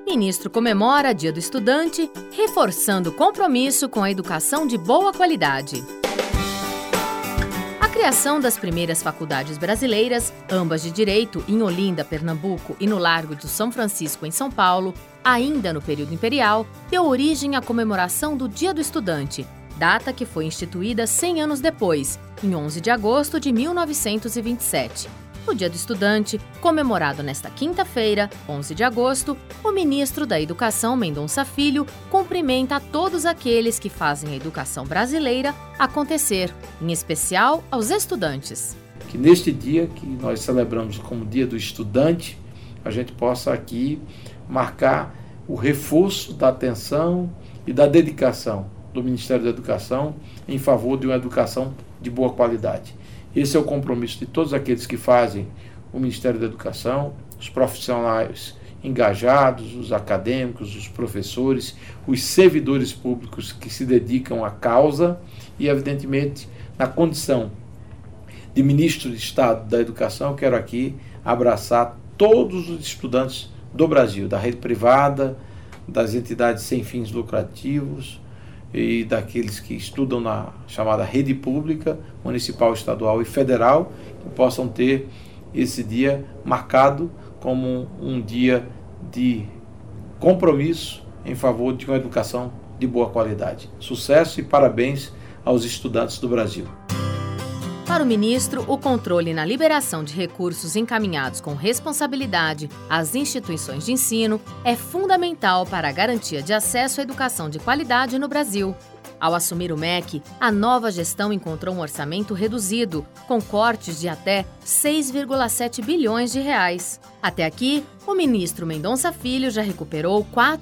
Ministro comemora Dia do Estudante, reforçando o compromisso com a educação de boa qualidade. A criação das primeiras faculdades brasileiras, ambas de Direito, em Olinda, Pernambuco, e no Largo de São Francisco, em São Paulo, ainda no período imperial, deu origem à comemoração do Dia do Estudante, data que foi instituída 100 anos depois, em 11 de agosto de 1927. No Dia do Estudante, comemorado nesta quinta-feira, 11 de agosto, o ministro da Educação, Mendonça Filho, cumprimenta a todos aqueles que fazem a educação brasileira acontecer, em especial aos estudantes. Que neste dia, que nós celebramos como Dia do Estudante, a gente possa aqui marcar o reforço da atenção e da dedicação do Ministério da Educação em favor de uma educação de boa qualidade. Esse é o compromisso de todos aqueles que fazem o Ministério da Educação, os profissionais engajados, os acadêmicos, os professores, os servidores públicos que se dedicam à causa e, evidentemente, na condição de Ministro de Estado da Educação, eu quero aqui abraçar todos os estudantes do Brasil, da rede privada, das entidades sem fins lucrativos, e daqueles que estudam na chamada rede pública, municipal, estadual e federal, que possam ter esse dia marcado como um dia de compromisso em favor de uma educação de boa qualidade. Sucesso e parabéns aos estudantes do Brasil. Para o ministro, o controle na liberação de recursos encaminhados com responsabilidade às instituições de ensino é fundamental para a garantia de acesso à educação de qualidade no Brasil. Ao assumir o MEC, a nova gestão encontrou um orçamento reduzido, com cortes de até 6,7 bilhões de reais. Até aqui, o ministro Mendonça Filho já recuperou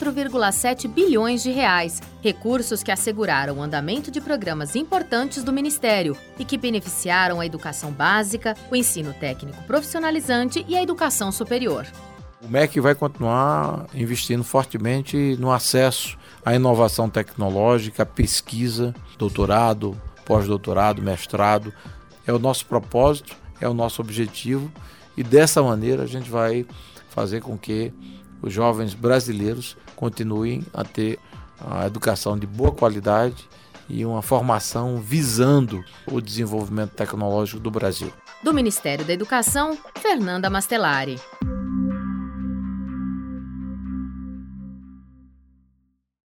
4,7 bilhões de reais, recursos que asseguraram o andamento de programas importantes do Ministério e que beneficiaram a educação básica, o ensino técnico profissionalizante e a educação superior. O MEC vai continuar investindo fortemente no acesso à inovação tecnológica, à pesquisa, doutorado, pós-doutorado, mestrado. É o nosso propósito, é o nosso objetivo e dessa maneira a gente vai fazer com que os jovens brasileiros continuem a ter a educação de boa qualidade e uma formação visando o desenvolvimento tecnológico do Brasil. Do Ministério da Educação, Fernanda Mastelari.